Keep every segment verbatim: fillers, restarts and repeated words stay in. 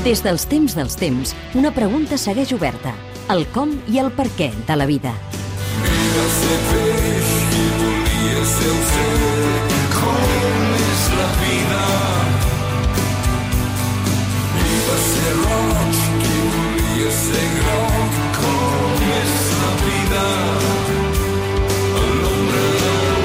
Des dels temps dels temps, una pregunta segueix oberta. El com i el per què de la vida. Mira ser peix i volia ser oceà. Com és la vida? Mira ser roig i volia ser groc. Com és la vida? A l'ombra del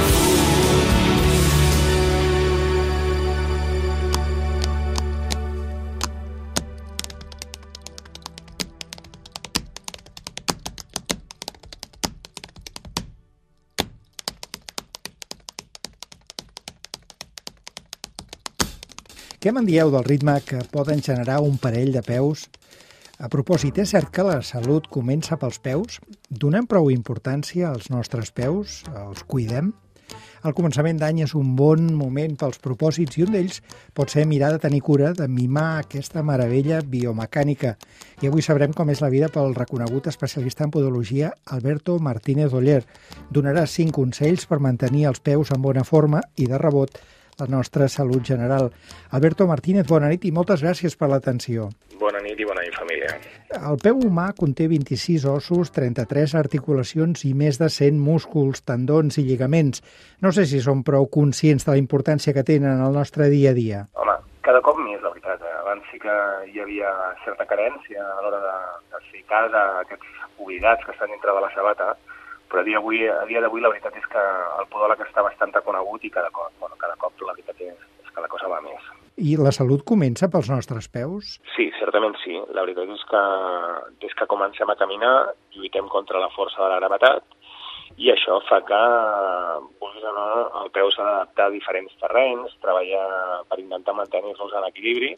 Què me'n dieu del ritme que poden generar un parell de peus? A propòsit, és cert que la salut comença pels peus? Donem prou importància als nostres peus? Els cuidem? El començament d'any és un bon moment pels propòsits i un d'ells pot ser mirar de tenir cura, de mimar aquesta meravella biomecànica. I avui sabrem com és la vida pel reconegut especialista en podologia Alberto Martínez Oller. Donarà cinc consells per mantenir els peus en bona forma i, de rebot, la nostra salut general. Alberto Martínez, bona nit i moltes gràcies per l'atenció. Bona nit i bona nit, família. El peu humà conté vint-i-sis ossos, trenta-tres articulacions i més de cent músculs, tendons i lligaments. No sé si som prou conscients de la importància que tenen en el nostre dia a dia. Home, cada cop més, la veritat. Abans sí que hi havia certa carència a l'hora de, de fer cas a aquests oblidats que estan dintre de la sabata, però a dia d'avui, a dia d'avui la veritat és que el podòleg està bastant reconegut i cada cop, bueno, cada cop la veritat és, és que la cosa va més. I la salut comença pels nostres peus? Sí, certament sí. La veritat és que des que comencem a caminar lluitem contra la força de la gravetat i això fa que, vulguis o no, el peu s'ha d'adaptar a diferents terrenys, treballar per intentar mantenir-los en equilibri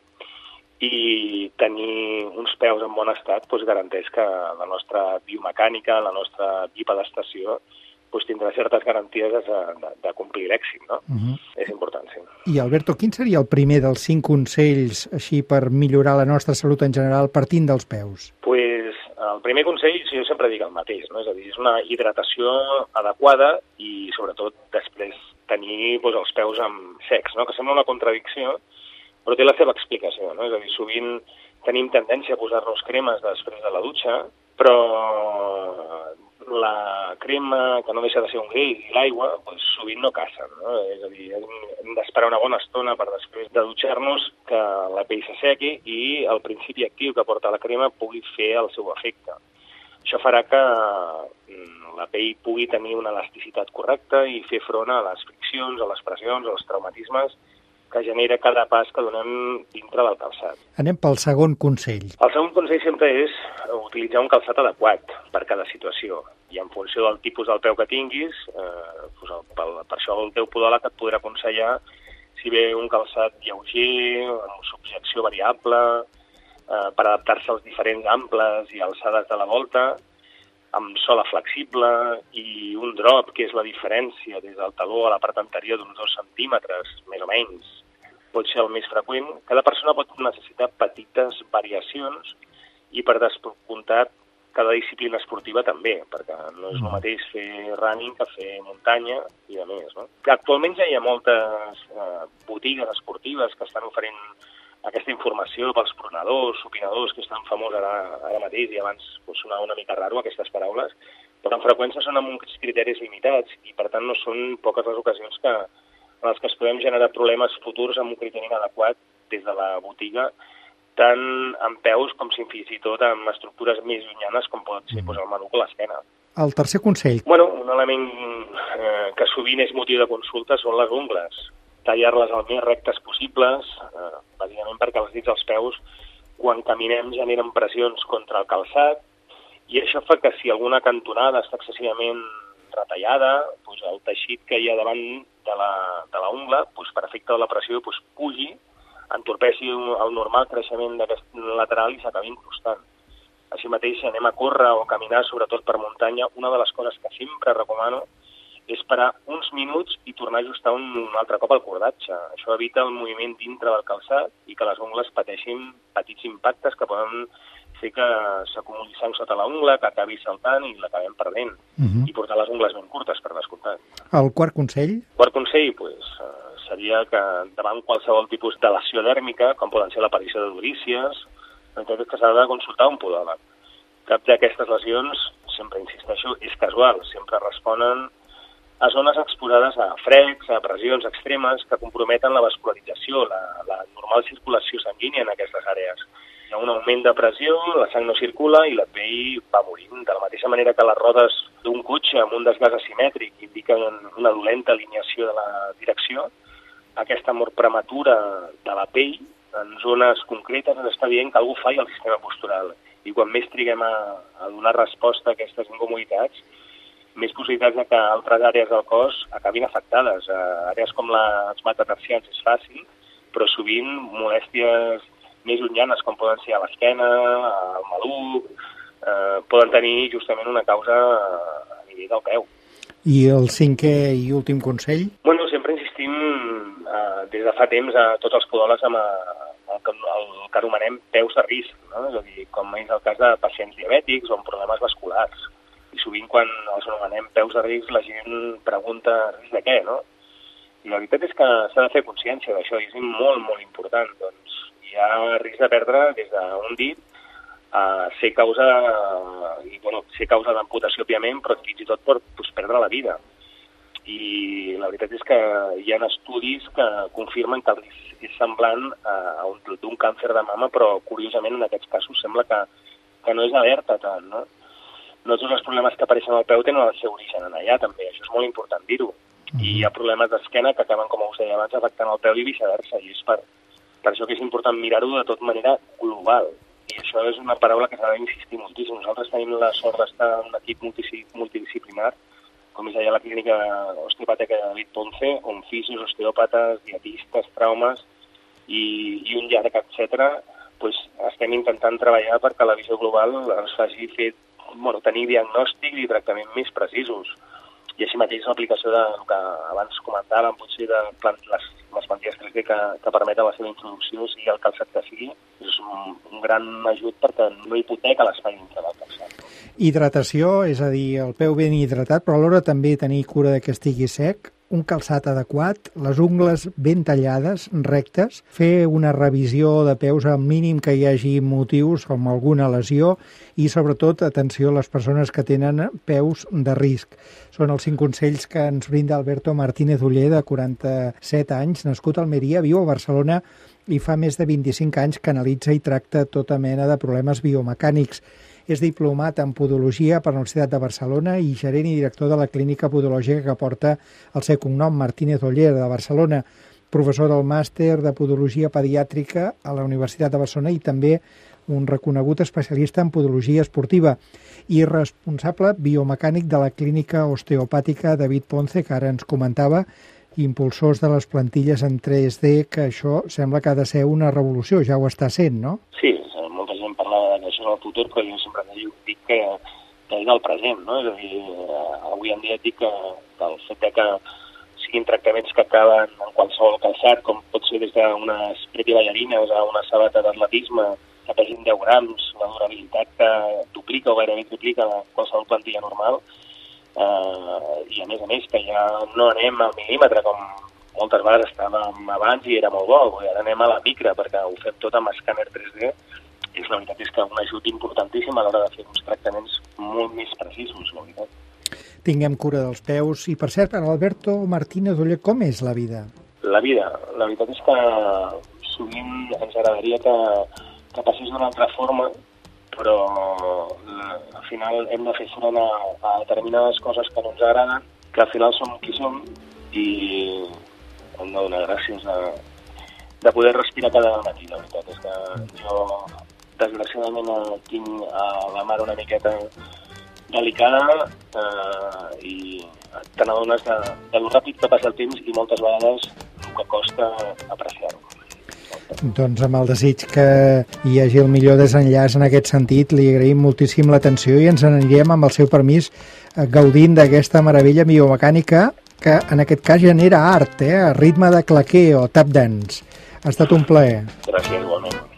i tenir uns peus en bon estat doncs, garanteix que la nostra biomecànica, la nostra bipedestació doncs, tindrà certes garanties de, de, de complir l'èxit, no? Uh-huh. És important, sí. I, Alberto, quin seria el primer dels cinc consells així per millorar la nostra salut en general partint dels peus? Pues, el primer consell, jo sempre dic el mateix, no? És a dir, és una hidratació adequada i, sobretot, després tenir doncs, els peus amb secs, no? Que sembla una contradicció, però té la seva explicació, no? És a dir, sovint tenim tendència a posar-nos cremes després de la dutxa, però la crema, que no deixa de ser un greix, i l'aigua, doncs, sovint no cacen, no? És a dir, hem d'esperar una bona estona per després de dutxar-nos que la pell s'assequi i el principi actiu que porta la crema pugui fer el seu efecte. Això farà que la pell pugui tenir una elasticitat correcta i fer front a les friccions, a les pressions, als traumatismes que genera cada pas que donem dintre del calçat. Anem pel segon consell. El segon consell sempre és utilitzar un calçat adequat per cada situació. I en funció del tipus del peu que tinguis, eh, doncs el, per, per això el teu podòleg et podrà aconsellar si ve un calçat lleuger, amb subjecció variable, eh, per adaptar-se als diferents amples i alçades de la volta, amb sola flexible i un drop, que és la diferència des del taló a la part anterior d'uns dos centímetres, més o menys, pot ser el més freqüent. Cada persona pot necessitar petites variacions i, per descomptat, cada disciplina esportiva també, perquè no és el mateix fer running que fer muntanya i de més, no? Actualment ja hi ha moltes eh, botigues esportives que estan oferint aquesta informació pels pronadors, supinadors, que estan famosos ara, ara mateix, i abans pues, sonava una mica raro aquestes paraules, però en freqüència són amb uns criteris limitats i, per tant, no són poques les ocasions que, en les que es podem generar problemes futurs amb un criteri inadequat des de la botiga, tant en peus com si fins i tot amb estructures més llunyanes com pot ser pues, el maluc o l'esquena. El tercer consell. Bueno, un element eh, que sovint és motiu de consulta són les ungles. Tallar-les el més rectes possibles, eh, bàsicament perquè els dits dels peus, quan caminem, generen pressions contra el calçat, i això fa que si alguna cantonada està excessivament retallada, doncs el teixit que hi ha davant de la, de la ungla, doncs per efecte de la pressió, doncs pugi, entorpeixi el normal creixement d'aquest lateral i s'acabi incrustant. Així mateix, si anem a córrer o a caminar, sobretot per muntanya, una de les coses que sempre recomano és parar uns minuts i tornar a ajustar un, un altre cop el cordatge. Això evita el moviment dintre del calçat i que les ungles pateixin petits impactes que poden fer que s'acumuli sang sota la ungla, que acabi saltant i l'acabem perdent. Uh-huh. I portar les ungles ben curtes, per descomptat. El quart consell? Quart consell, pues, seria que davant qualsevol tipus de lesió dèrmica, com poden ser l'aparició de durícies, la veritat és que s'ha de consultar un podòleg. Cap d'aquestes lesions, sempre insisteixo, és casual, sempre responen a zones exposades a frecs, a pressions extremes que comprometen la vascularització, la, la normal circulació sanguínia en aquestes àrees. Hi ha un augment de pressió, la sang no circula i la pell va morint. De la mateixa manera que les rodes d'un cotxe amb un desgast asimètric indiquen una dolenta alineació de la direcció, aquesta mort prematura de la pell en zones concretes ens està dient que algú falla al sistema postural. I quan més triguem a, a donar resposta a aquestes incomoditats, més possibilitats de que altres àrees del cos acabin afectades. Uh, àrees com la, els metatarsians és fàcil, però sovint molèsties més llunyanes, com poden ser a l'esquena, al maluc, eh, poden tenir justament una causa a nivell del peu. I el cinquè i últim consell? Bueno, sempre insistim eh, des de fa temps a tots els podòlegs amb el, el, el que anomenem peus de risc, no? És a dir, com és el cas de pacients diabètics o amb problemes vasculars. I sovint quan els anomenem peus de risc la gent pregunta risc de què, no? I la veritat és que s'ha de fer consciència d'això i és molt, molt important. Doncs hi ha risc de perdre des d'un dit a ser causa, i, bueno, ser causa d'amputació, òbviament, però fins i tot per pues, perdre la vida. I la veritat és que hi ha estudis que confirmen que el risc és semblant a un, d'un càncer de mama, però curiosament en aquests casos sembla que, que no és alerta tant, no? No tots els problemes que apareixen al peu tenen el seu origen en allà, també. Això és molt important dir-ho. I hi ha problemes d'esquena que acaben, com us deia abans, afectant el peu i viceversa. I és per, per això que és important mirar-ho de tot manera global. I això és una paraula que s'ha d'insistir moltíssim. Nosaltres tenim la sort d'estar en un equip multidisciplinar, com és allà la clínica osteopàtica de David Ponce, on fisios, osteòpates, dietistes, traumes i, i un llarg, etcètera, pues, estem intentant treballar perquè la visió global ens faci fer, bueno, tenir diagnòstics i tractaments més precisos. I així mateix l'aplicació del que abans comentàvem, potser de plant, les, les plantilles tres D que, que permeten la seva introducció, sigui el calçat que sigui, és un, un gran ajut perquè no hipoteca l'espai dintre del calçat. Hidratació, és a dir, el peu ben hidratat, però alhora també tenir cura de que estigui sec, un calçat adequat, les ungles ben tallades, rectes, fer una revisió de peus al mínim que hi hagi motius com alguna lesió i, sobretot, atenció a les persones que tenen peus de risc. Són els cinc consells que ens brinda Alberto Martínez Oller, de quaranta-set anys, nascut a Almeria, viu a Barcelona i fa més de vint-i-cinc anys que analitza i tracta tota mena de problemes biomecànics. És diplomat en podologia per la Universitat de Barcelona i gerent i director de la clínica podològica que porta el seu cognom, Martínez Oller, de Barcelona, professor del màster de podologia pediàtrica a la Universitat de Barcelona i també un reconegut especialista en podologia esportiva i responsable biomecànic de la clínica osteopàtica David Ponce, que ara ens comentava, impulsors de les plantilles en tres D, que això sembla que ha de ser una revolució, ja ho està sent, no? Sí, molta gent parla d'això del futur, però jo sempre dic que, que és el present, no? És a dir, avui en dia dic que, que el fet que siguin tractaments que acaben en qualsevol calçat, com pot ser des d'unes pretty ballarines a una sabata d'atletisme, que pesin deu grams, la durabilitat que duplica o gairebé triplica qualsevol plantilla normal, eh, i a més a més que ja no anem al mil·límetre com moltes vegades estàvem abans i era molt bo, ara anem a la micra perquè ho fem tot amb escàner tres D, i la veritat és que un ajut importantíssim a l'hora de fer uns tractaments molt més precisos, la veritat. Tinguem cura dels peus. I, per cert, per Alberto Martínez Oller, com és la vida? La vida. La veritat és que sovint ens agradaria que, que passés d'una altra forma, però al final hem de fer front a, a determinades coses que no ens agraden, que al final som qui som i hem de donar gràcies de, de poder respirar cada matí. La veritat és que jo, desgraciadament, tinc a la mare una miqueta delicada eh, i te n'adones de, de lo ràpid que passa el temps i moltes vegades el que costa apreciar-ho. Doncs amb el desig que hi hagi el millor desenllaç en aquest sentit, li agraïm moltíssim l'atenció i ens n'anirem amb el seu permís gaudint d'aquesta meravella biomecànica que en aquest cas genera art, eh, a ritme de claqué o tap dance. Ha estat un plaer. Gràcies, igualment.